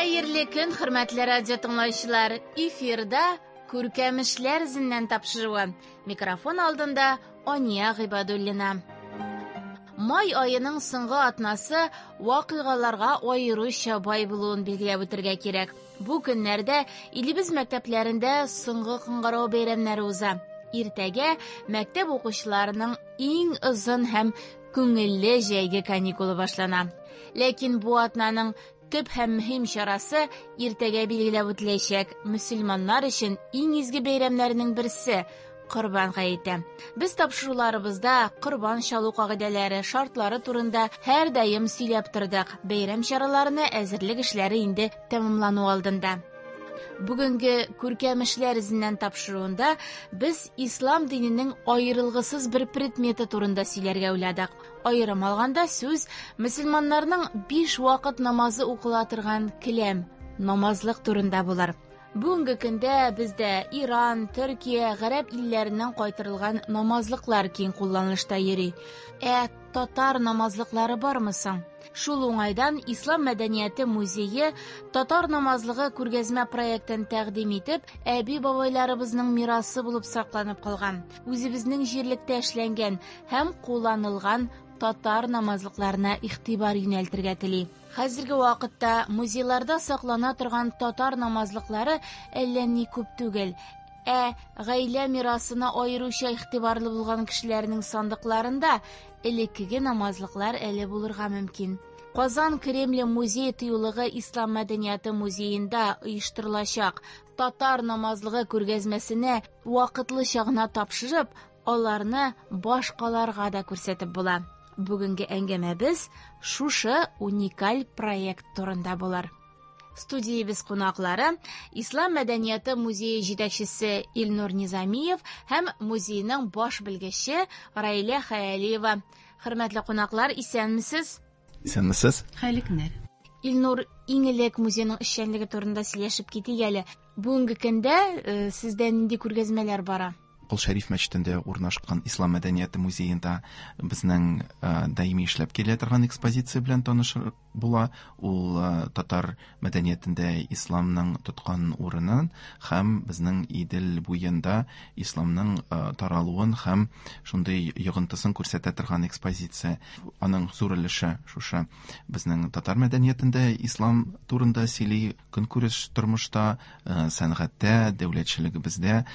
Хәерле көн, хөрмәтле радио тыңлаучылар. Эфирда күркәмешләр зиннән тапшыруы. Микрофон алдында Ания Гыйбадуллина. Май айының соңгы атнасы вакыйгаларга аеруча бай булуын билгеләп үтәргә кирәк. Бу көннәрдә илебез мәктәпләрендә соңгы кыңгырау бәйрәмнәре уза. Иртәгә мәктәп укучыларының иң озын һәм күңелле җәйге каникулы башлана. Ләкин бу атнаның төп һәм мөһим чарасы иртәгә билгеләп үтеләчәк. Мөселманнар өчен иң изге бәйрәмнәрнең берсе Корбан гаете. Без тапшыруларыбызда корбан чалу кагыйдәләре, шартлары турында һәр даим сөйләп тордык. Бәйрәм чараларына әзерлек эшләре инде тәмамлану алдында. Бүгенге күркәмешләр зиннән тапшыруында без ислам диненең аерылгысыз бер предметы турында сөйләргә уйладык. Аерым алганда сүз мөселманнарның 5 вакыт намазы укыла торган келәм, намазлык турында булыр. Бүгенге көндә бездә Иран, Төркия, Гарәп илләреннән кайтарылган намазлыклар киң кулланылышта йөри. Татар намазлыклары бармы соң? Шул уңайдан Ислам мәдәнияте музее татар намазлыгы күргәзмә проектын тәкъдим итеп, әби-бабайларыбызның мирасы булып сакланып калган, үзебезнең җирлектә эшләнгән һәм кулланылган татар намазлыкларына игътибар юнәлтергә тели. Хәзерге вакытта музейларда саклана торган татар намазлыклары әллә ни күп түгел. Гаилә мирасына аеруча игътибарлы булган кешеләрнең сандыкларында элеккеге намазлыклар әле булырга мөмкин. Казан Кремле музей тыюлыгы Ислам мәдәнияте музеенда оештырылачак татар намазлыгы күргәзмәсенә вакытлыча гына тапшырып, аларны башкаларга да күрсәтеп була. Бүгенге әңгәмәбез шушы уникаль проект турында булыр. Студиябыз кунаклары Ислам мәдәнияте музее җитәкчесе Илнур Низамиев һәм музейның баш белгече Раилә Хәялиева. Хөрмәтле кунаклар, исәнмесез? Исәнмесез? Хәерле көннәр. Илнур, иң элек музейның эшчәнлеге турында сөйләшеп китик әле. Бүгенге көндә сездә нинди күргәзмәләр бара? Кол Шәриф мәчетендә урнашкан Ислам мәдәнияте музеенда безнең даими эшләп килә торган экспозиция белән танышыр була. Ул татар мәдәниятендә исламның тоткан урынын һәм безнең Идел буенда исламның таралуын һәм шундый йогынтысын күрсәтә торган экспозиция. Аның зур өлеше шушы безнең татар мәдәниятендә ислам турында сөйли, көнкүреш тормышта, сәнгатьтә, дәүләтчелегебездә,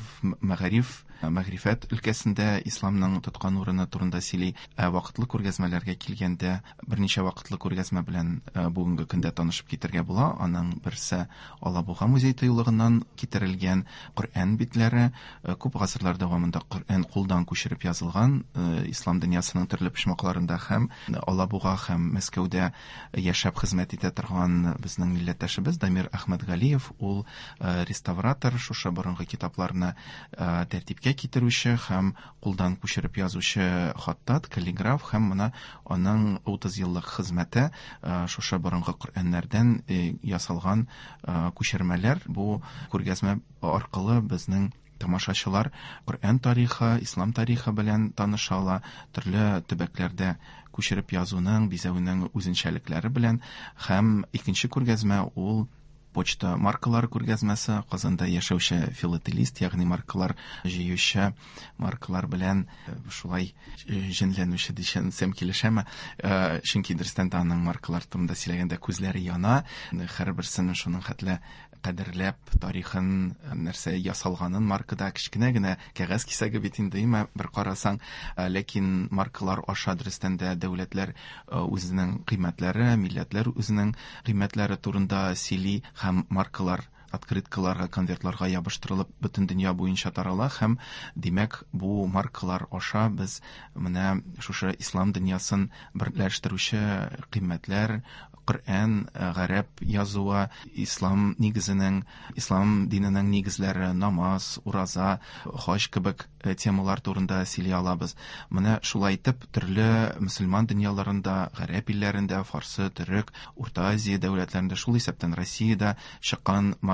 мәгърифәт өлкәсендә исламның тоткан урыны турында сөйли. Вакытлы күргәзмәләргә килгәндә берничә вакытлы күргәзмә белән бүгенге көндә танышып китәргә була. Аның берсе Алабуга музей тыюлыгыннан китерелгән Коръән битләре, күп гасырлар дәвамында Коръән кулдан күчереп язылган, ислам дөньясының төрле почмакларында һәм Алабуга һәм Мәскәүдә яшәп хезмәт итә торган безнең милләттәшебез Дамир Әхмәтгалиев, ул реставратор, шушы борынгы китапларны тәртипкә китерүче һәм кулдан күчереп язучы хаттат, каллиграф һәм моны аның 30 еллык хезмәте шушы борынгы Коръәннәрдән ясалган күчермәләр. Бу күргәзмә аркылы безнең тамашачылар Коръән тарихы, ислам тарихы белән танышалар, төрле төбәкләрдә күчереп язуның, бизәүнең үзенчәлекләре белән. Һәм икенче күргәзмә ул почта маркалары күргәзмәсе, Казанда яшәүче филателист, ягъни маркалар җыючы, маркалар белән шулай җенләнүче дишәм килешәме, чөнки дөрестән дә аның маркалар турында сөйләгәндә күзләре яна, һәрберсенең шуның хәтле кадерләп тарихын, нәрсә ясалганын маркада кечкенә генә кәгазь кисәге бит инде бер карасаң, ләкин маркалар аша дөрестән дә дәүләтләр үзенең кыйммәтләре, милләтләр үзенең кыйммәтләре турында сөйли һәм маркалар открыткаларга, конвертларга ябыштырылып бөтен дөнья буенча тарала һәм димәк бу маркалар аша без менә шушы ислам дөньясын берләштерүче кыйммәтләр, Коръән, гарәп язуы, ислам нигезенең, ислам диненең нигезләре, намаз, ураза, хаҗ кебек темалар турында сөйли алабыз. Менә шулай итеп төрле мөселман дөньяларында, гарәп илләрендә, фарсы, төрек, Урта Азия дәүләтләрендә, шул исәптән Россиядә чыккан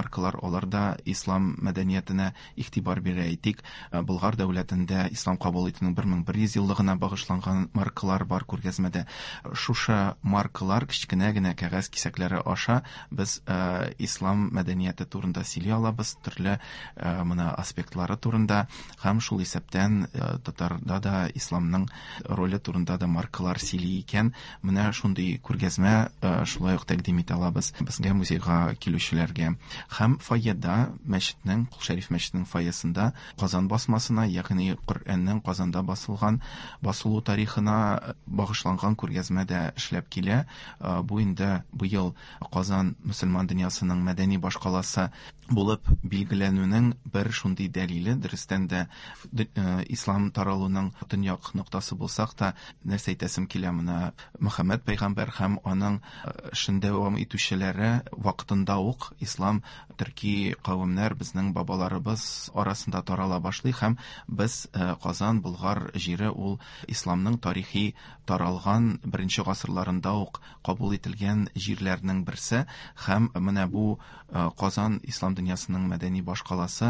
маркалар, алар да ислам мәдәниятенә игътибар бирә. Әйтик, Болгар дәүләтендә ислам кабул итүнең 1100 еллыгына багышланган маркалар бар күргәзмәдә. Шушы маркалар кечкенә генә кәгазь кисәкләре аша без ислам мәдәнияте турында сөйли алабыз, төрле моны аспектлары турында, һәм шул исәптән татарда да исламның роле турында да маркалар сөйли икән. Менә шундый күргәзмә шулай ук тәкъдим итә алабыз безгә, музейга килүчеләргә. Һәм фойеда мәчетнең, Кул Шәриф мәчетнең фойесында Казан басмасына, ягъни Коръәннең Казанда басылу тарихына багышланган күргәзмә дә эшләп килә. Бу инде быел Казан мөселман дөньясының мәдәни башкаласы булып билгеләнүнең бер шундый дәлиле. Дөрестән дә ислам таралуның төньяк ноктасы булсак та, нәрсә әйтәсем килә, моны Мөхәммәд пәйгамбәр һәм аның эшендә дәвам итүчеләре вакытында ук ислам төрки кавемнәр, безнең бабаларыбыз арасында тарала башлый, һәм без Казан, Болгар җире ул исламның тарихи таралган беренче гасырларында ук кабул ителгән җирләрнең берсе. Һәм менә бу Казан ислам дөньясының мәдәни башкаласы,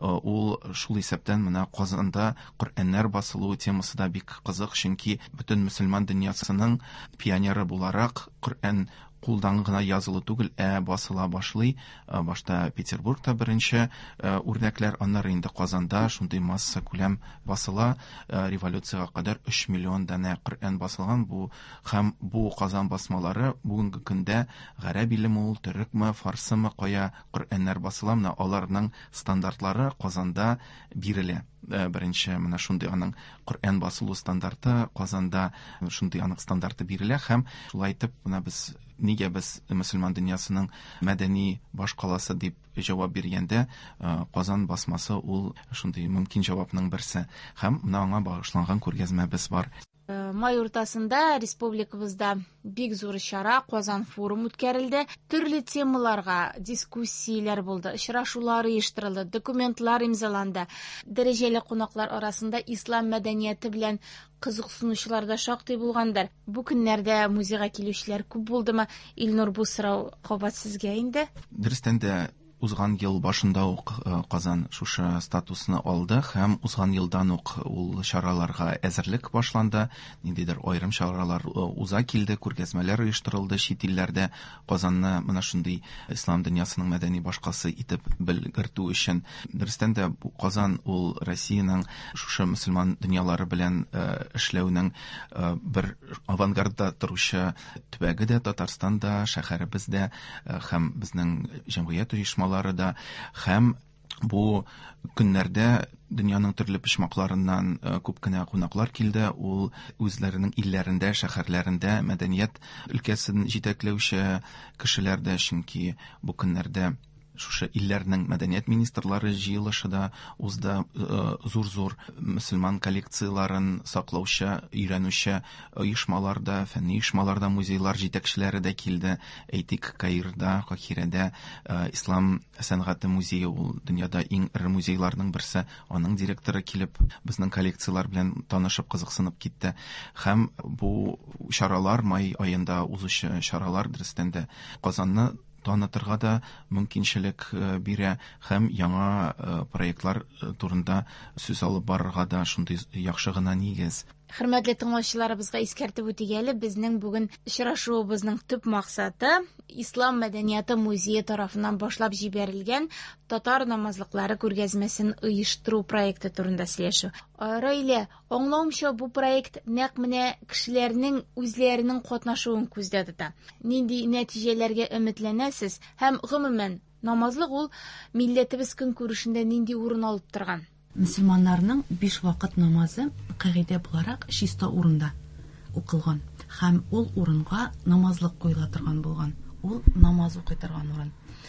ул шул исәптән менә Казанда Коръәннәр басылу темасы да бик кызык, чөнки бөтен мөселман дөньясының пионеры буларак Коръән кулдан гына язылу түгел, басыла башлый. Башта Петербургта беренче үрнәкләр, аннары инде Казанда шундый масса күләм басыла. Революцияга кадәр 3 миллион данә Коръән басылган. Һәм бу Казан басмалары бүгенге көндә гарәбилеме ул, төрекме, фарсымы, кая Коръәннәр басыла, менә аларның стандартлары Казанда бирелә. Беренче менә шундый аның Коръән басылу стандарты Казанда, шундый аның стандарты бирелә. Һәм шулай итеп, менә без нигә без мөселман дөньясының мәдәни башкаласы дип җавап биргәндә, Казан басмасы ул шундый мөмкин җавапның берсе. Һәм менә аңа багышланган күргәзмәбез бар. Май уртасында республикабызда бик зур чара, Казан форум үткәрелде. Төрле темаларга дискуссияләр булды, очрашулар оештырылды, документлар имзаланды. Дәрәҗәле кунаклар арасында ислам мәдәнияте белән кызыксынучылар да шактый булгандар. Бу көннәрдә музейга килүчеләр күп булдымы? Илнур, бу сорау кабат сезгә инде. Дөрестән дә узган ел башында ук Казан шушы статусны алды, һәм узган елдан ук ул чараларга әзерлек башланды. Ниндидер аерым чаралар уза килде, күргәзмәләр оештырылды чит илләрдә. Казанны менә шундый ислам дөньясының мәдәни башкасы итеп белгертү өчен. Дөрестән дә бу Казан ул Россиянең шушы мөселман дөньялары белән эшләүнең бер авангардта торучы төбәге дә, Татарстанда, шәһәребездә, һәм безнең җәмгыять оешмалары да. Һәм бу көннәрдә дөньяның төрле почмакларыннан күп кенә кунаклар килде. Ул үзләренең илләрендә, шәһәрләрендә мәдәният өлкәсен җитәкләүче кешеләр дә, чөнки бу көннәрдә шушы илләрнең мәдәният министрлары җыелышы да узды. Зур-зур мөселман коллекцияларын саклаучы, өйрәнүче оешмалар да, фәнни оешмалар да, музейлар җитәкчеләре дә килде. Әйтик, Каирда, Каһирәдә ислам сәнгате музее, ул дөньяда иң ире музейларның берсе. Аның директоры килеп, безнең коллекциялар белән танышып, кызыксынып китте. Һәм бу чаралар, май аенда узучы чаралар, дөрестән дә Казанны танытырга да мөмкинчелек бирә, һәм яңа проектлар турында сүз алып барырга да шундый яхшы гына нигез. Хөрмәтле тыңлаучыларыбызга искәртеп үтик әле, безнең бүген очрашуыбызның төп максаты Ислам мәдәнияте музее тарафыннан башлап җибәрелгән татар намазлыклары күргәзмәсен оештыру проекты турында сөйләшү. Раилә, аңлавымча, бу проект нәкъ менә кешеләрнең үзләренең катнашуын күздә тота. Нинди нәтиҗәләргә өметләнәсез һәм гомумән намазлык ул милләтебез көнкүрешендә нинди урын алып торган? Мөселманнарның 5 вакыт намазы кагыйдә буларак чиста урында укылган, һәм ул урынга намазлык куела торган булган. Ул намаз укый торган урын.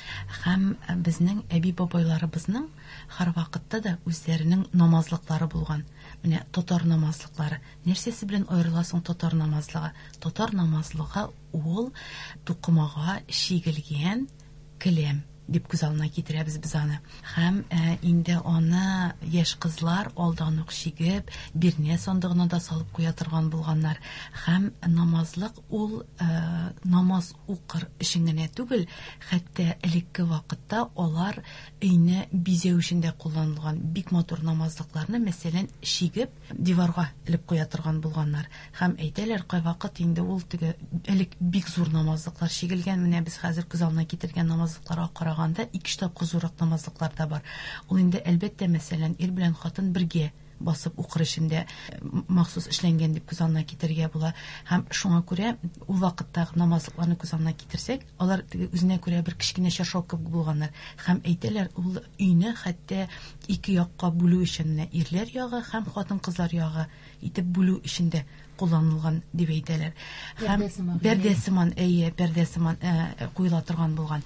Һәм безнең әби-бабайларыбызның һәр вакытта да үзләренең намазлыклары булган. Менә татар намазлыклары. Нәрсәсе белән аерыласың татар намазлыгы? Татар намазлыгы ул тукымага чигелгән келәм. дип күз алдына китерәбез без аны. Һәм инде аны яшь кызлар алдан ук шигеп, бирнә сандыгына да салып куя торган булганнар. Һәм намазлык ул намаз укыр өчен генә түгел, хәтта элекке вакытта алар өйне бизәү өчен дә кулланылган бик матур намазлыкларны, мәсәлән, шигеп диварга элеп куя торган булганнар. Һәм әйтәләр, кайвакыт инде ул теге элек бик зур намазлыклар шигелгән, менә без хәзер күз алдына китергән намазлыкларга караганда 2 тапкыр зуррак намазлыклар да бар. Ул инде әлбәттә, мәсәлән, ир белән хатын бергә басып укыр өчен махсус эшләнгән дип күз алдына китергә була. Һәм шуңа күрә ул вакыттагы намазлыкларны күз алдына китерсәк, алар үзенә күрә бер кичкенә чаршау кебек булганнар. Һәм әйтәләр, ул өйне хәтта 2 якка бүлү өчен ирләр ягы һәм хатын-кызлар ягы итеп бүлү өчен дә кулланылган дип әйтәләр. Һәм пәрдәсеман куела торган булган.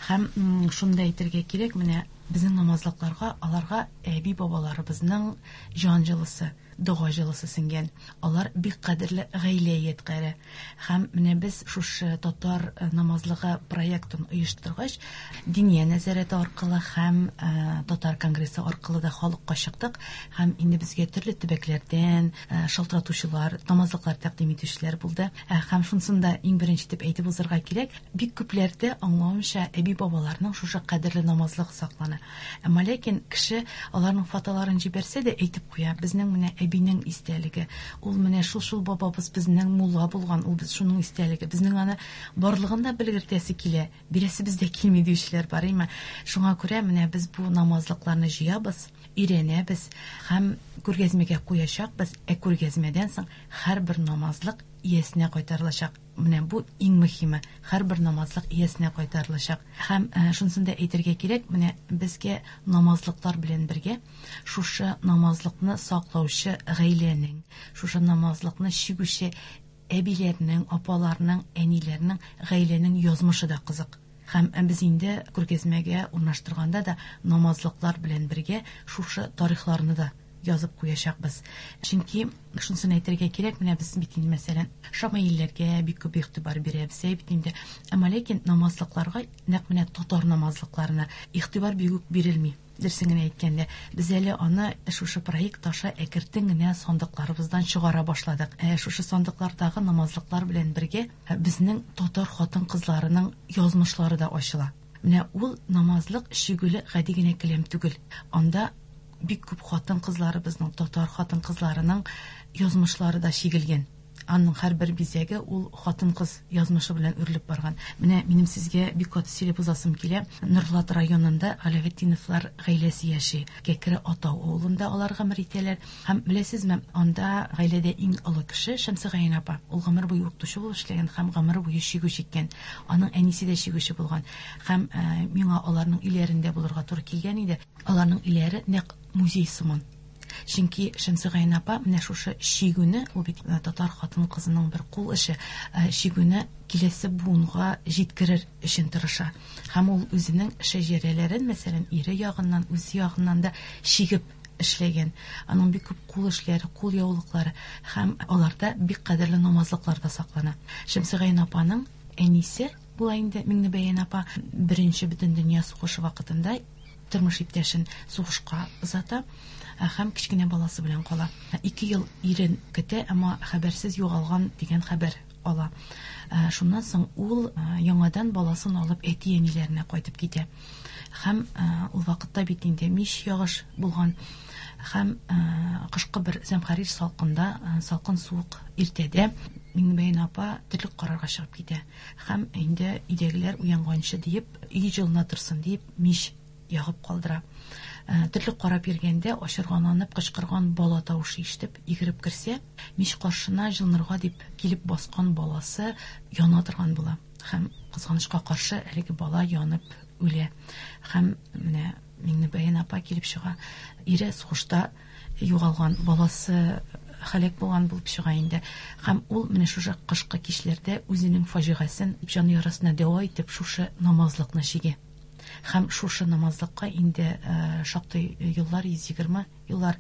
Һәм шунда әйтергә кирәк, менә безнең намазлыкларга, аларга әби бабаларыбызның җан җылысы, дуга җылысы сеңгән. Алар бик кадерле гаилә ияткәре. Һәм менә без шушы татар намазлыгы проектын оештыргач, Диния нәзарәте аркылы һәм татар конгрессы аркылы да халыкка чыктык. Һәм инде безгә төрле төбәкләрдән шалтыратучылар, намазлыклар тәкъдим итүчеләр булды. Һәм шунсында иң беренче дип әйтеп узарга кирәк, бик күпләрдә аңлауча әби бабаларның шушы кадерле намазлык саклана. Әмма ләкин кеше аларның фотоларын җибәрсә дә әйтеп куя, безнең менә әбинең истәлеге, ул менә шул бабабыз безнең мулла булган, ул без шуның истәлеге, безнең аны барлыгында белгертәсе килә, бирәсе бездә килми диючеләр бар име. Шуңа күрә менә без бу намазлыкларны җыябыз, өйрәнәбез һәм күргәзмәгә куячакбыз. Күргәзмәдән соң һәрбер намазлык иясенә кайтарылачак. Менә бу иң мөһиме, һәрбер намазлык иясенә кайтарылачак. Һәм шунсында әйтергә кирәк, менә безгә намазлыклар белән бергә шушы намазлыкны саклаучы гаиләнең, шушы намазлыкны шигүче әбиләрнең, апаларның, әниләрнең, гаиләнең язмышы да кызык. Һәм без инде күргәзмәгә урнаштырганда да намазлыклар белән бергә шушы тарихларны да язып куячакбыз. Чөнки шунысын әйтергә кирәк, менә без бит инде мәсәлән Шамаилләргә бик күп игътибар бирәбез бит инде. Әмма ләкин намазлыкларга, нәкъ менә татар намазлыкларына игътибар бик бирелми. Дөресен генә әйткәндә, без әле аны шушы проект аша әкертен генә сандыкларыбыздан чыгара башладык. Шушы сандыклардагы намазлыклар белән бергә безнең татар хатын-кызларының язмышлары да ачыла. Менә ул намазлык шигүле гади генә каләм түгел. Анда бик күп хатын-кызлары, безнең татар хатын-кызларының язмышлары да шигелгән. Аның һәрбер бизәге ул хатын-кыз язмышы белән үрелеп барган. Менә минем сезгә бик каты сөйләп узасым килә. Нурлат районында Галәветдиновлар гаиләсе яши. Кәкре Атау авылында алар гомер итәләр. Һәм беләсезме, анда гаиләдә иң олы кеше Шәмсегайна апа. Ул гомер буе укытучы булып эшләгән һәм гомер буе шигү чиккән. Аның әнисе дә шигүче булган. Һәм миңа аларның иләрендә булырга туры килгән иде. Аларның иләре нәкъ музей сыман. Чөнки Шәмсегайна апа менә шушы шигүне, ул бит татар хатын-кызының бер кул эше, шигүне киләсе буынга җиткерер өчен тырыша. Һәм ул үзенең шәҗәрәләрен, мәсәлән, ире ягыннан, үз ягыннан да шигеп эшләгән. Аның бик күп кул эшләре, кул яулыклары һәм аларда бик кадерле намазлыклар да саклана. Шәмсегайна апаның әнисе була инде Миңнебәян апа беренче бөтен дөнья сугышы вакытында тормыш иптәшен сугышка озата һәм кичкенә баласы белән кала. 2 ел ирен көтә, әмма хәбәрсез югалган дигән хәбәр ала. Шуннан соң ул яңадан баласын алып әти-әниләренә кайтып китә. Һәм ул вакытта бит инде мич ягыш булган. Һәм кышкы бер зәмхәрир салкында, салкын суык иртәдә Миңнебәян апа терлек карарга чыгып китә. Һәм инде өйдәгеләр уянганчы диеп, өй җылына торсын диеп мич ягып калдыра. Терлек карап йөргәндә ачырганланып кычкырган бала тавышы ишетеп йөгереп керсә, мич каршына җылнырга дип килеп баскан баласы яна торган була. Һәм кызганычка каршы әлеге бала янып үлә. Һәм менә Миңнебәян апа килеп чыга. Ире сугышта югалган, баласы халек булган булып чыга инде. Һәм ул менә шушы кышкы кичләрдә үзенең фаҗигасын җан ярасына дәва итеп шушы намазлыкны шиге. Һәм шушы намазлыкка инде шактый еллар, 120 еллар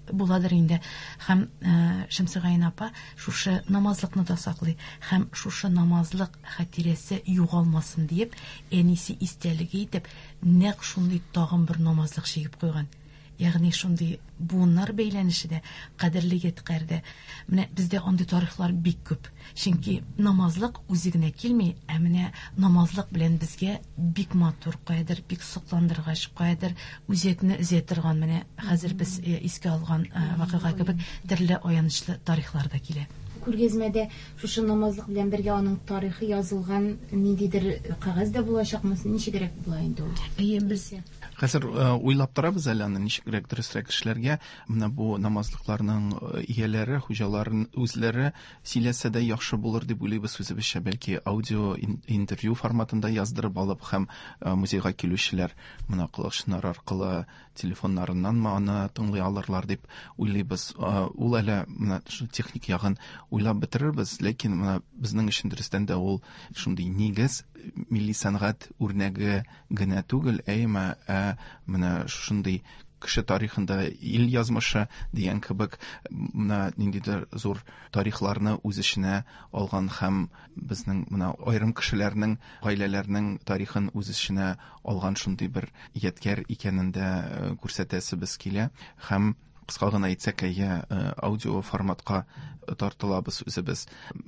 буладыр инде. Һәм Шәмсегайна апа шушы намазлыкны да саклый. Һәм шушы намазлык хатирәсе югалмасын дип, әнисе истәлеге итеп, нәкъ шундый тагын бер намазлык чигеп куйган. Ягъни шундый буыннар бәйләнеше дә кадерле yetkәрдә. Менә бездә андый тарихлар бик күп. Чөнки намазлык үзе генә килми, ә менә намазлык белән безгә бик матур кайдыр, бик сокландыргач кайдыр үзәкне өзә торган менә хәзер без искә алган вакыйга кебек төрле аянычлы тарихлар да килә. Күргәзмәдә шушы намазлык белән бергә аның тарихы язылган ниндидер кагаз да булачакмы? Ничегрәк була инде ул? Без Хәзер уйлап торабыз әле аны ничегрәк дөресрәк эшләргә. Менә бу намазлыкларның ияләре, хуҗаларын үзләре сөйләсә дә яхшы булыр дип уйлыйбыз үзебезчә. Бәлки аудио интервью форматында яздырып алып һәм музейга килүчеләр менә кылычнар аркылы телефоннарыннан аны тыңлый алырлар дип уйлыйбыз. Ул әле менә техник ягын уйлап бетерербез, ләкин менә безнең өчен дөрестән дә ул шундый нигез милли сәнгать үрнәге генә түгел, әйме менә шундый кеше тарихында ил язмышы дигән кебек менә ниндидер зур тарихларны үз эченә алган һәм безнең менә аерым кешеләрнең, гаиләләрнең тарихын үз эченә алган шундый бер yetkәр икәнен дә күрсәтәсебез килә. Һәм кыска гына әйтсәк, аудио форматка тартылабыз үзебез.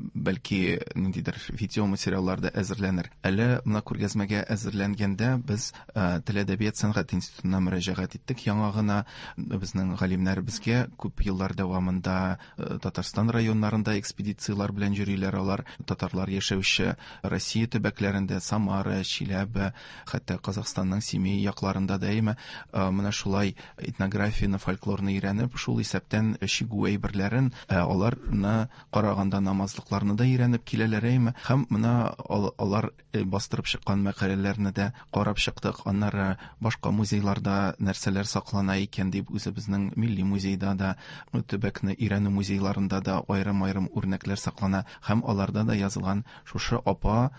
Бәлки ниндидер видео материаллар да әзерләнер. Әле менә күргәзмәгә әзерләнгәндә без Тел әдәбият сәнгать институтына мөрәҗәгать иттек. Яңа гына безнең галимнәр безгә күп еллар дәвамында Татарстан районнарында экспедициялар белән йөриләр. Алар татарлар яшәүче Россия төбәкләрендә, Самара, Чиләбе, хәтта Казахстанның Семей якларында да менә шулай этнографияны, фольклорны өйрәнеп, шул исәптән чигү әйберләрен, аларны караганда намазлыкларны да өйрәнеп киләләр. Һәм менә алар бастырып чыккан мәкаләләрне дә карап чыктык. Аннары башка музейларда нәрсәләр саклана икән дип үзебезнең милли музейда да, төбәкне өйрәнү музейларында да аерым-аерым үрнәкләр саклана. Һәм аларда да язылган шушы апа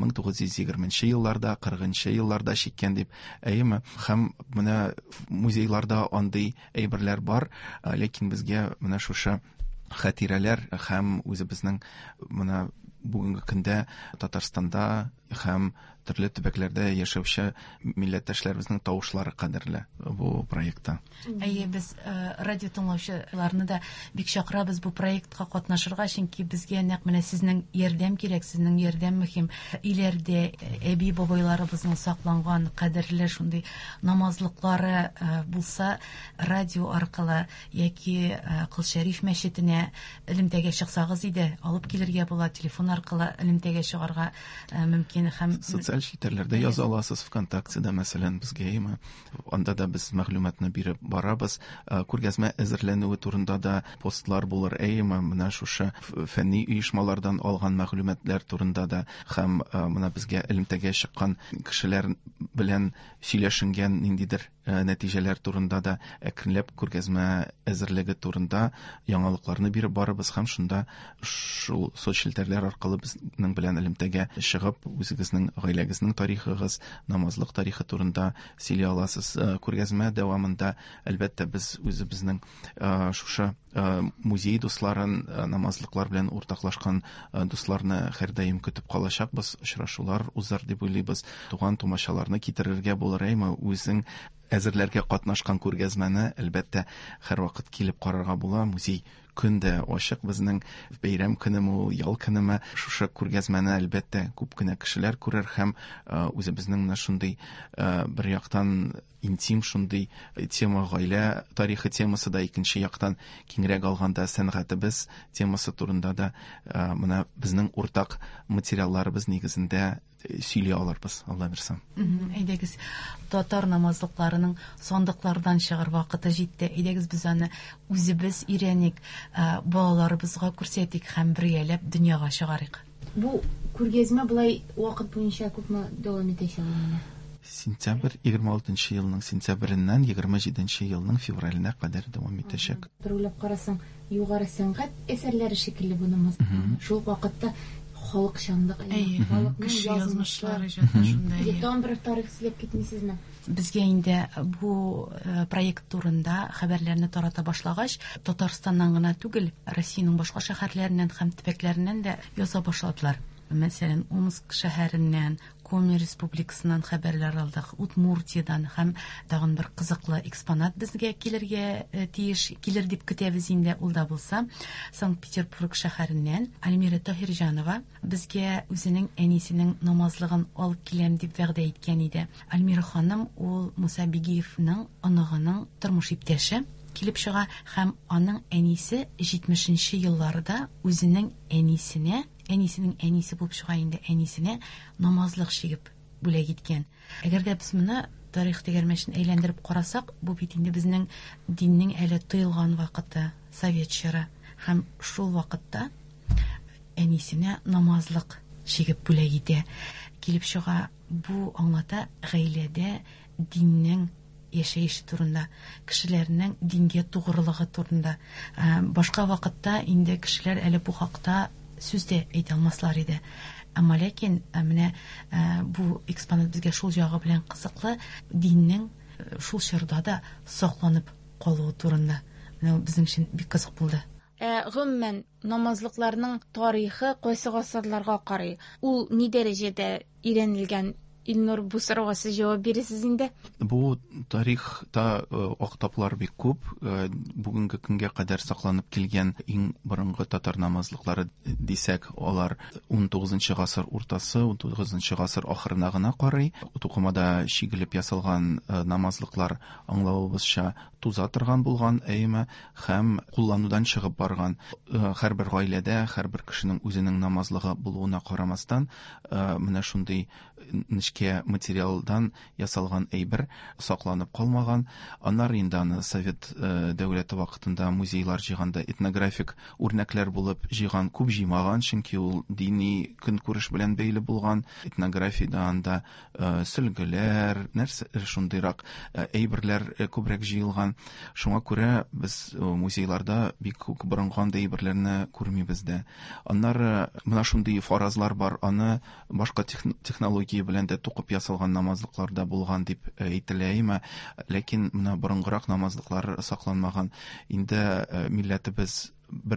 1920 елларда, 40 елларда чиккән дип. Һәм менә музейларда андый әйберләр бар, ләкин безгә менә шушы хатирәләр һәм үзебезнең менә бүгенге көндә Татарстанда һәм төрле төбәкләрдә яшәүче милләттәшләребезнең тавышлары кадерле бу проектта. Без радио тыңлаучыларны да бик чакырабыз бу проектка катнашырга, чөнки безгә нәкъ менә сезнең ярдәм кирәк, сезнең ярдәм мөһим. Иләрдә әби бабайларыбызның сакланган кадерле шундый намазлыклары булса, радио аркылы яки Кылшәриф мәчетенә элемтәгә чыксагыз иде, алып килергә була, телефон аркылы элемтәгә чыгарга мөмкин. Һәм социаль челтәрләрдә яза аласыз, ВКонтактеда мәсәлән безгә, анда да без мәгълүматны биреп барабыз. Күргәзмә әзерләнүе турында да постлар булыр, менә шушы фәнни оешмалардан алган мәгълүматлар турында да, һәм менә безгә элемтәгә чыккан кешеләр белән сөйләшенгән ниндидер нәтиҗәләр турында да әкренләп күргәзмә әзерлеге турында яңалыкларны биреп барабыз. Һәм шунда шул соцчелтәрләр аркылы безнең белән элемтәгә чыгып, үзегезнең гаиләгезнең тарихыгыз, намазлык тарихы турында сөйли аласыз. Күргәзмә дәвамында әлбәттә без үзебезнең шушы музей дусларын, намазлыклар белән уртаклашкан дусларны һәрдаим көтеп калачакбыз. Очрашулар узар дип уйлыйбыз. Туган тумачаларны китерергә булыр, үзең әзерләргә катнашкан күргәзмәне әлбәттә һәрвакыт килеп карарга була. Музей көндә ачык, безнең бәйрәм көнеме, ял көнеме, шушы күргәзмәне әлбәттә күп кенә кешеләр күрер һәм үзебезнең шундый бер яктан интим шундый тема, гаилә тарихы темасы да, икенче яктан киңрәк алганда сәнгатебез темасы турында да менә безнең уртак материалларыбыз нигезендә сөйли алырбыз, Алла бирсә. Әйдәгез, татар намазлыкларының сандыклардан чыгар вакыты җитте. Әйдәгез, без аны үзебез өйрәник, балаларыбызга күрсәтик һәм бергәләп дөньяга чыгарыйк. Бу күргәзмә булай вакыт буенча күпме дәвам итәчәк? Сентябрь 26 елның сентябреннән 27 елның февраленә кадәр дәвам итәчәк. Бер уйлап карасаң, югары сәнгать әсәрләре шикелле бу намаз. Шул вакытта халык шандык, кеше язмышлары жата шундай. Там бер тарих сөйләп китмисезме? Безгә инде бу проект турында хәбәрләрне тарата башлагач, Татарстаннан гына түгел, Россиянең башка шәһәрләреннән һәм төбәкләреннән дә яза башладылар. Мәсәлән, Омск шәһәреннән, Коми республикасыннан хәбәрләр алдык, Удмуртиядан һәм тагын бер кызыклы экспонат безгә килергә тиеш, килер дип көтәбез инде, ул да булса, Санкт-Петербург шәһәреннән Альмира Таһирҗанова безгә үзенең әнисенең намазлыгын алып киләм дип вәгъдә иткән иде. Альмира ханым ул Муса Бигиевның оныгының тормыш иптәше килеп чыга һәм аның әнисе 70нче елларда үзенең әнисенең әнисе булып чыга инде, әнисенә намазлык шигеп бүләк иткән. Әгәр дә без моны тарих тегәрмәчен әйләндереп карасак, бу бит инде безнең диннең әле тыелган вакыты, совет чоры, һәм шул вакытта әнисенә намазлык шигеп бүләк итә. Килеп чыга, бу аңлата гаиләдә диннең яшәеше турында, кешеләрнең дингә тугрылыгы турында. Башка вакытта инде кешеләр әле бу хакта сүз дә әйтә алмаслар иде. Әмма ләкин менә бу экспонат безгә шул ягы белән кызыклы, диннең шул чорда да сакланып калуы турында. Менә безнең өчен бик кызык булды. Гомумән намазлыкларның тарихы кайсы гасырларга карый? Ул ни дәрәҗәдә өйрәнелгән? Илнур, бу сорауга сез җавап бирәсез инде. Бу тарихта актаплар бик күп. Бүгенге көнгә кадәр сакланып килгән иң борынгы татар намазлыклары дисәк, алар 19нчы гасыр уртасы, 19нчы гасыр ахырына гына карый. Тукымада шигелеп ясалган намазлыклар аңлавыбызча туза торган булган, әйме, һәм кулланудан чыгып барган. Һәрбер гаиләдә, һәрбер кешенең үзенең намазлыгы булуына карамастан, менә шундый нечкә материалдан ясалган әйбер сакланып калмаган. Аннары инде аны Совет дәүләте вакытында музейлар җыйганда этнографик үрнәкләр булып җыйган, күп җыймаган, чөнки ул дини көнкүреш белән бәйле булган. Этнографиядә анда сөлгеләр, нәрсә шундыйрак әйберләр күбрәк җыелган. Шуңа күрә без музейларда бик күп борынган әйберләрне күрмибез дә. Аннары менә шундый фаразлар бар, аны башка технология белән дә тукып ясалган намазлыкларда булган дип әйтелә, ләкин менә борынгырак намазлыклар сакланмаган. Инде милләтебез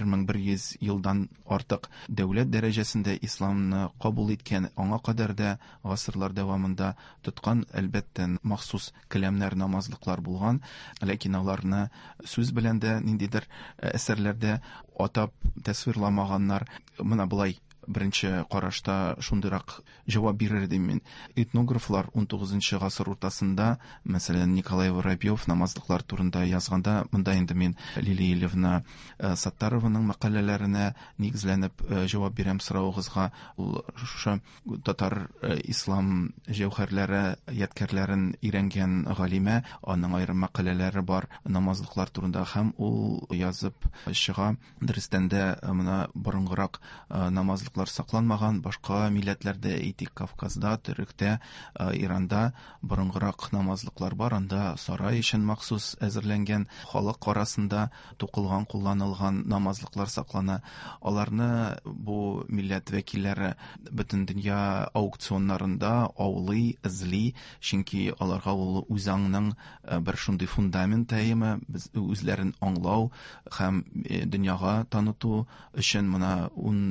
1100 елдан артык дәүләт дәрәҗәсендә исламны кабул иткән, аңа кадәр дә гасырлар дәвамында тоткан, әлбәттә махсус каләмнәр намазлыклар булган, ләкин аларны сүз белән дә ниндидер әсәрләрдә атап тасвирламаганнар. Менә булай беренче карашта шундыйрак җавап бирер идем мин. Этнографлар 19нчы гасыр уртасында, мәсәлән, Николай Воробьев намазлыклар турында язганда, монда инде мин Лилия Ильевна Саттарованың мәкаләләренә нигезләнеп җавап бирәм соравыгызга. Ул шушы татар ислам җәүһәрләре, ядкәрләрен өйрәнгән галимә, аның аерым мәкаләләре бар намазлыклар турында, һәм ул язып чыга. Дөрестән дә менә борынгырак намазлык сакланмаган, башка милләтләрдә, әйтик, Кавказда, Төректә, Иранда борынгырак намазлыклар бар. Анда сарай өчен махсус әзерләнгән, халык арасында тукылган, кулланылган намазлыклар саклана. Аларны бу милләт вәкилләре бөтен дөнья аукционнарында аулый, эзли, чөнки аларга ул үзаңның бер шундый фундамент әйме, үзләрен аңлау һәм дөньяга таныту өчен менә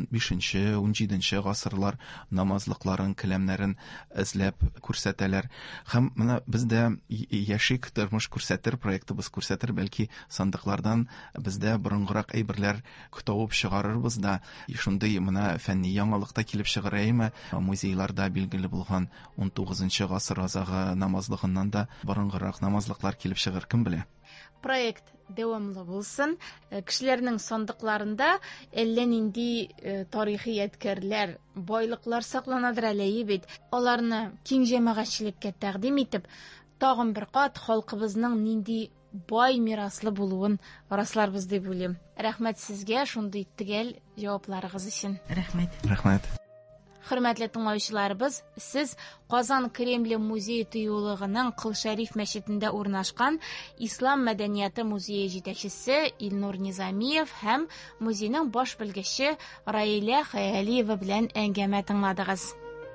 15нче 17нче гасырлар намазлыкларын, каләмнәрен эзләп күрсәтәләр. Һәм менә бездә яшик тормыш күрсәтер, проектыбыз күрсәтер, бәлки сандыклардан бездә борынгырак әйберләр күтәвеп чыгарырбыз да. Шундый менә фәнни яңалыкта килеп чыгараймы, музейларда билгеле булган 19нчы гасыр азагы намазлыгыннан да борынгырак намазлыклар килеп чыгар, кем белә. Проект дәвамлы булсын. Кешеләрнең сандыкларында әллә нинди тарихи ядкәрләр, байлыклар сакланадыр әле бит. Аларны киң җәмәгатьчелеккә тәкъдим итеп, тагын бер кат халкыбызның нинди бай мираслы булуын расларбыз дип уйлыйм. Рәхмәт сезгә шундый төгәл җавапларыгыз өчен. Рәхмәт. Рәхмәт. Хөрмәтле тыңлаучыларыбыз, сез Казан Кремле музей тыюлыгының Кылшариф мәчетендә урнашкан Ислам мәдәнияте музее җитәкчесе Илнур Низамиев һәм музейның баш белгече Раилә Хәялиева белән әңгәмә тыңладыгыз.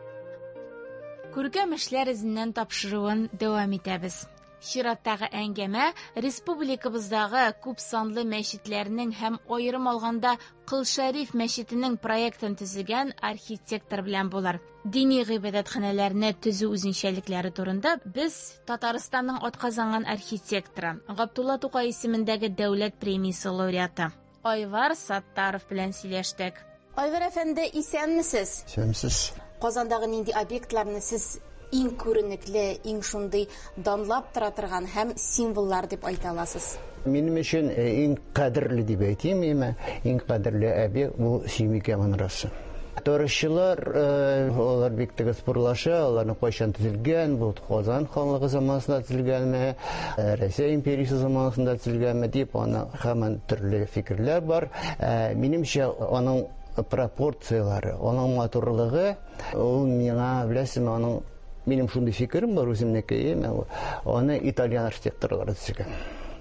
Күркәм эшләр эзеннән тапшыруын дәвам итәбез. Чираттагы әңгәмә республикабыздагы күп санлы мәчетләрнең һәм аерым алганда Кылшариф мәчетенең проектын төзегән архитектор белән булыр. Дини гыйбадәтханәләрне төзү үзенчәлекләре турында без Татарстанның атказанган архитекторы, Габдулла Тукай исемендәге дәүләт премиясе лауреаты Айвар Саттаров белән сөйләштек. Айвар әфәнде, исәнмесез? Исәнмесез. Казандагы нинди объектларны сез иң күренекле, иң шундый данлап тора торган һәм символлар дип айта аласыз? Минем өчен иң кадерле дип әйтим, иң кадерле объект бу Сөембикә манарасы. Тарихчылар алар бик тигез спорлаша, аларны кайчан төзелгән, бу Казан ханлыгы заманында төзелгәнме, Россия империясе заманында төзелгәнме дип аны һәман төрле фикерләр бар. Минемчә аның пропорциялары, аның матурлыгы, ул миңа беләсезме, минем шундый фикерем бар үземнеке, аны итальян архитекторлары төзегән.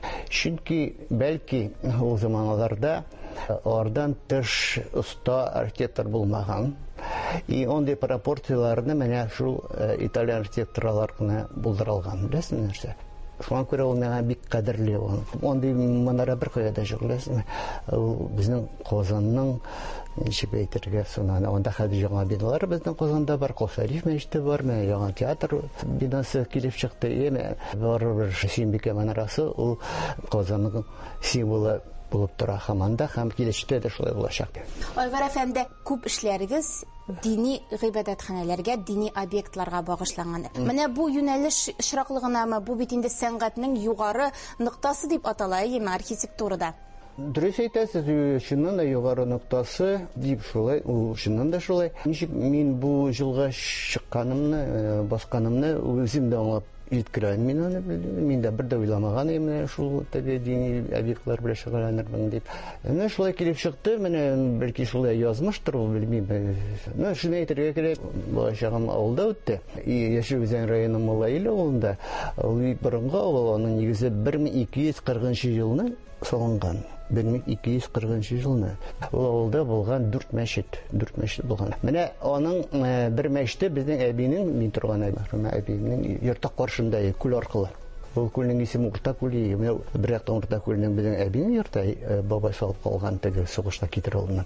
Чөнки бәлки ул заманнарда алардан тыш оста архитектор булмаган. И ондай пропорцияларны менә шул итальян архитекторлар гына булдырылган. Беләсезме нәрсә? Шуңа күрә ул миңа бик кадерле. Ондай манара бер кайда юк, беләсезме? Ул безнең Казанның ничек әйтергә соңына, анда хәзер яңа биналар безнең Казанда бар, Кылшариф мәчете бар, яңа театр бинасы килеп чыкты. Барыбер Сөембикә манарасы ул Казанның символы булып тора һаманда, һәм киләчәктә дә шулай булачак. Айвар әфәнде, күп эшләрегез дини гыйбадәтханәләргә, дини объектларга багышланган. Менә бу юнәлеш очраклыгынамы, бу бит инде сәнгатьнең югары ноктасы дип атала, архитектурада. Дөрес әйтәсез, чыннан да югары ноктасы дип шулай, ул чыннан да шулай. Ничек мин бу җылга чыкканымны, басканымны үзем дә аңлап җиткерәм. Мин дә бер дә уйламаган идем шул теге дини объектлар белән шөгыльләнермен дип. Менә шулай килеп чыкты, менә бәлки шулай язмыштыр, ул белмим. Шуны әйтергә кирәк, балачагым авылда үтте. Яшел Үзән районы Малаиле авылында. Ул борынгы авыл, аның нигезе 1240 елны салынган. 1240 елны. Ул авылда булган 4 мәчет булган. Менә аның бер мәчете безнең әбинең, мин торган әбинең йортак каршында, күл аркылы. Ул күлнең исеме Урта күл. Менә бер яктан Урта күлнең безнең әбинең йорты, бабай салып калган теге сугышта китерелгән.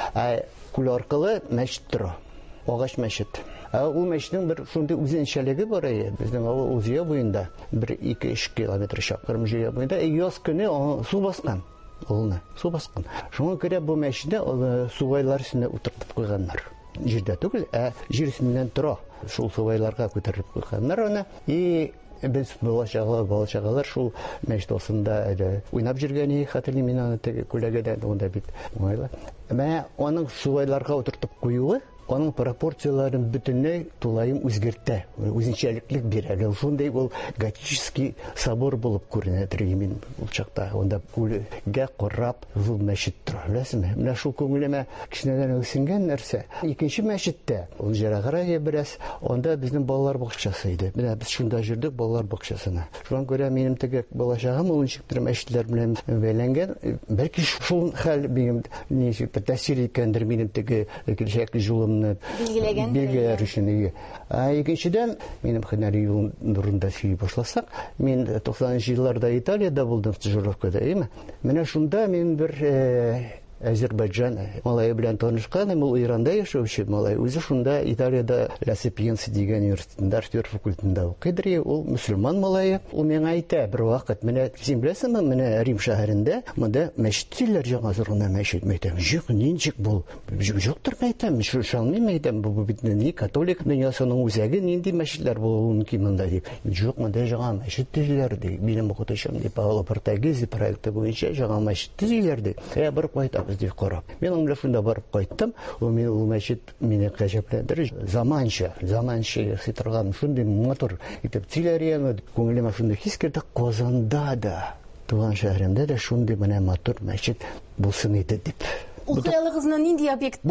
Күл аркылы мәчет тора. Агач мәчет. Ул мәчетнең бер шундый үзенчәлеге бар иде. Безнең авыл Узия буенда 1-2 километр чакрым җир буенда яз көне су баскан. Су баскан. Шуңа күрә бу мәчетне субайлар өстенә утыртып куйганнар. Җирдә түгел, җир өстеннән тора. Шул субайларга күтәреп куйганнар аны. И без балачагалар шул мәчет астында уйнап жүргән, хәтерлим мин аны теге күләгәдән онда бит. Менә аның субайларга утыртып куюы аның пропорцияларын бөтенләй тулайым үзгәртә, үзенчәлеклек бирә. Шундай ул готический собор булып күренә мин ул чакта. Онда күлгә карап зур мәчет тора, беләсезме? Менә шул күңелемә кичнәдән үсенгән нәрсә. Икенче мәчеттә, ул җираграя бераз, анда безнең балалар бакчасы иде. Менә без шунда җирдек балалар бакчасына. Шуңа күрә минем теге балачагым ул ничектер мәчетләр белән бәйләнгән. Бәлки шул хәл минем ничектер тәэсир иткәндер минем теге киләчәк юлым билгеләр өчен. Икенчедән, минем һөнәри юлым турында сөйли башласак, мин 90-нчы елларда Италиядә булдым стажировкада, менә шунда мин бер Азербайджан малае белән танышкан, ул Иранда яшәүче малай. Үзе шунда Италиядә Ла Сапиенса дигән университетында архитектура факультетында укыйдыр. Ул мөселман малае. Ул миңа әйтә бер вакыт, менә син беләсеңме, менә Рим шәһәрендә монда мәчет диләр, яңа зургына мәчет. Мәйтәм, юк, ничек бул? Юктыр, мәйтәм, шулшалмый мәйтәм, бу бит ни католик дөньясының үзәге, нинди мәчетләр булуы мөмкин монда дип. Юк, монда яңа мәчет диләр ди. Минем укытучым дип, Павло Портагези проекты буенча яңа мәчет диләр ди. Бер кайта дип карап. Мен аңда шунда барып кайттым. Ул мәчет мине гаҗәпләндерде. Заманча хитрган шундый мотор итеп тиләргән, күңелемә шундый хис керде. Казанда да, туган шәһәремдә дә шундый менә мотор мәчет булсын иде дип. Укыялыгызны нинди объекттар? Бу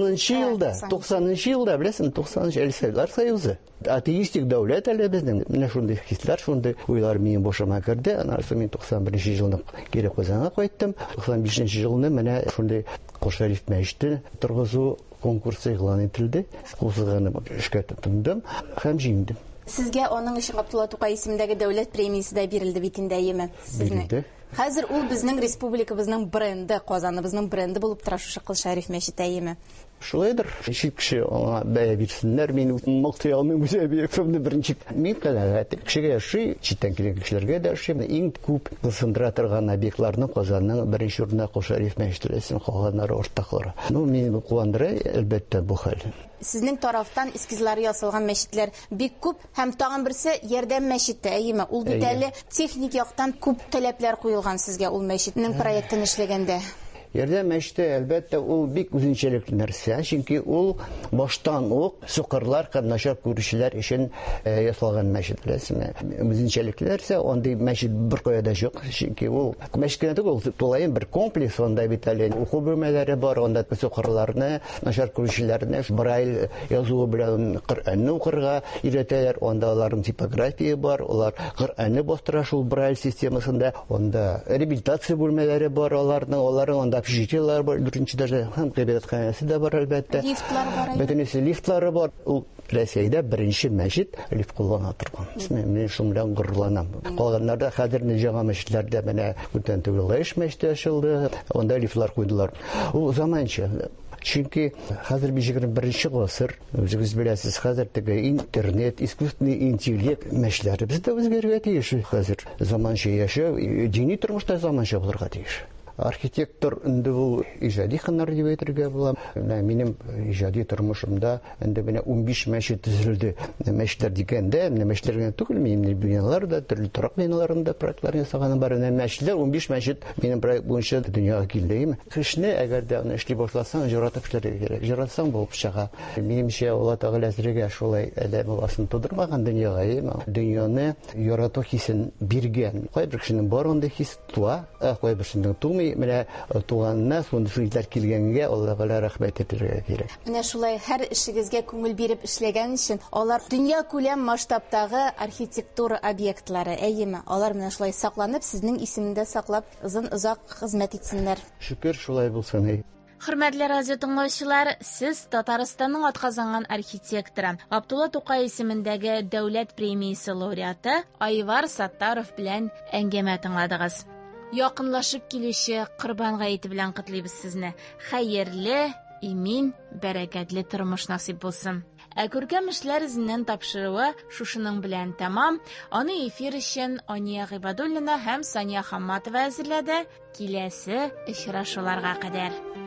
90-нчы елда, беләсең, 90-нчы Әлсәйләр союзы. Атеистик дәүләт әле безнең. Менә шундый хисләр, шундый уйлар минем башыма керде. Аннан соң мин 91-нче елны кире Казанга кайттым. 95-нче елны менә шундый Кол Шәриф мәчете торгызу конкурсы игълан ителде. Кузганып эшкә тотындым һәм җиңдем. Сезгә аның өчен Габдулла Тукай исемендәге дәүләт премиясе дә бирелде бит инде, әйеме? Бирелде. Хәзер ул безнең республикабызның бренды, Казаныбызның бренды булып тора шушы Кол Шәриф мәчете, әйеме? Шулайдыр. Шик кеше аңа бәя бирсеннәр, мин мактый алмыйм үзе объектымны беренче. Мин канәгать. Кешегә яши, читтән килгән кешеләргә дә яши. Иң күп кысындыра торган объектларны Казанның беренче урында Кол Шәриф мәчете өчен калганнары уртаклары. Мин куандыра, әлбәттә, бу хәл. Сезнең тарафтан эскизлары ясалган мәчетләр бик күп һәм тагын берсе ярдәм мәчете, әйеме? Ул бит әле техник яктан күп таләпләр куелган сезгә ул мәчетнең проектын эшләгәндә. Ярдәм мәчете, әлбәттә, ул бик үзенчәлекле нәрсә, чөнки ул баштан ук сукырлар һәм начар күрүчеләр өчен ясалган мәчет. Үзенчәлекле нәрсә, андый мәчет беркая да юк, чөнки ул мәчеткә түгел, тулаем бер комплекс, анда бит әле уку бүлмәләре бар, анда сукырларны, начар күрүчеләрне брайль язуы белән Коръәнне укырга өйрәтәләр, анда аларның типография бар, алар Коръәнне бастыра шул брайль системасында, анда реабилитация бүлмәләре бар, аларның анда общежитиелар бар, 4-нче даже һәм кабинетханәсе дә бар, әлбәттә. Лифтлар бар. Бөтенесе лифтлары бар. Ул Рәсәйдә беренче мәчет лифт куллана торган. Мин шул белән горурланам. Калганнарда хәзер җаңа мәчетләрдә менә бүтән түгел мәчете ачылды. Анда лифтлар куйдылар. Ул заманча. Чөнки хәзер 21-нче гасыр, үзегез беләсез, хәзер теге интернет, искусственный интеллект мәчетләре бездә үзгәргә тиеш. Хәзер заманча яшәү, дини тормышта заманча булырга тиеш. Архитектор инде ул иҗади һөнәр дип әйтергә була. Минем иҗади тормышымда инде менә 15 мәчет төзелде. Мәчетләр дигәндә, менә мәчетләргә түгел, минем биналар да, төрле торак биналарында проектлар ясаганы бар. Мәчетләр 15 мәчет минем проект буенча дөньяга килде. Кешне әгәр дә аны эшли башласаң, җыратып эшләргә кирәк. Җыратсаң булып чыга. Минемчә, Алла Тәгалә әзрәгә шулай әдәм баласын тудырмаган дөньяга, дөньяны ярату хисен биргән. Кайбер кешенең бар анда хис туа, кайбер кешенең тумый. Менә туганнар, шундыйлар килгәнгә Аллага рәхмәт әйтергә кирәк. Менә шулай һәр эшегезгә күңел биреп эшләгән өчен алар дөнья күләм масштабтагы архитектура объектлары, әйеме? Алар менә шулай сакланып, сезнең исемендә саклап, озак хезмәт итсеннәр. Шөкер, шулай булсын. Хөрмәтле радио тыңлаучылар, сез Татарстанның атказанган архитекторы, Габдулла Тукай исемендәге дәүләт премиясе лауреаты Айвар Саттаров белән әңгәмә тыңладыгыз. Якынлашып килүче Корбан гаете белән котлыйбыз сезне. Хәерле, имин, бәрәкәтле тормыш насыйп булсын. Күркәм эшләр изеннән тапшыруы шушының белән тәмам. Аны эфир өчен Ания Гыйбадуллина һәм Сания Хамматова әзерләде. Киләсе очрашуларга кадәр.